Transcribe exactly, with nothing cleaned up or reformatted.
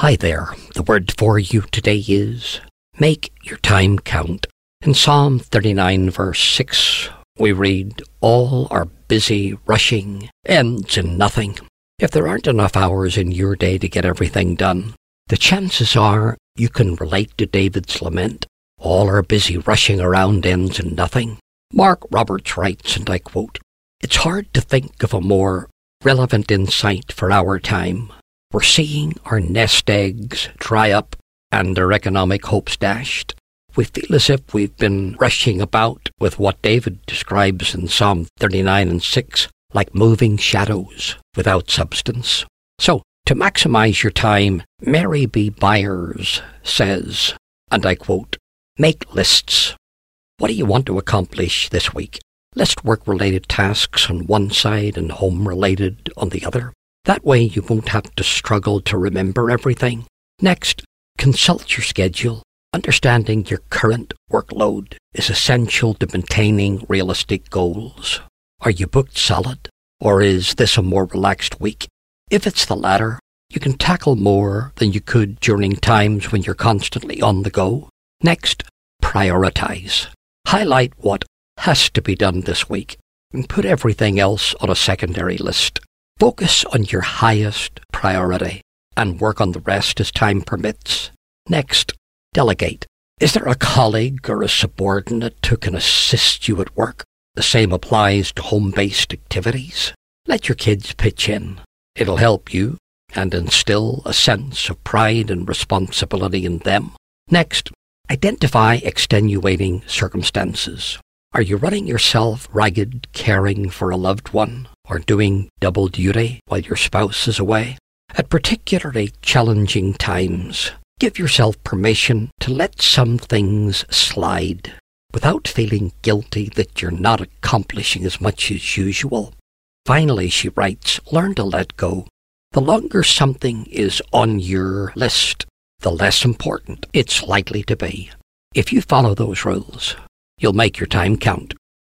Hi there. The word for you today is make your time count. In Psalm thirty-nine verse six, we read, all our busy rushing ends in nothing. If there aren't enough hours in your day to get everything done, the chances are you can relate to David's lament. All our busy rushing around ends in nothing. Mark Roberts writes, and I quote, it's hard to think of a more relevant insight for our time. We're seeing our nest eggs dry up and our economic hopes dashed. We feel as if we've been rushing about with what David describes in Psalm thirty-nine and six, like moving shadows without substance. So, to maximize your time, Mary B. Byers says, and I quote, make lists. What do you want to accomplish this week? List work-related tasks on one side and home-related on the other. That way you won't have to struggle to remember everything. Next, consult your schedule. Understanding your current workload is essential to maintaining realistic goals. Are you booked solid, or is this a more relaxed week? If it's the latter, you can tackle more than you could during times when you're constantly on the go. Next, prioritize. Highlight what has to be done this week and put everything else on a secondary list. Focus on your highest priority and work on the rest as time permits. Next, delegate. Is there a colleague or a subordinate who can assist you at work? The same applies to home-based activities. Let your kids pitch in. It'll help you and instill a sense of pride and responsibility in them. Next, identify extenuating circumstances. Are you running yourself ragged caring for a loved one or doing double duty while your spouse is away? At particularly challenging times, give yourself permission to let some things slide without feeling guilty that you're not accomplishing as much as usual. Finally, she writes, learn to let go. The longer something is on your list, the less important it's likely to be. If you follow those rules, you'll make your time count.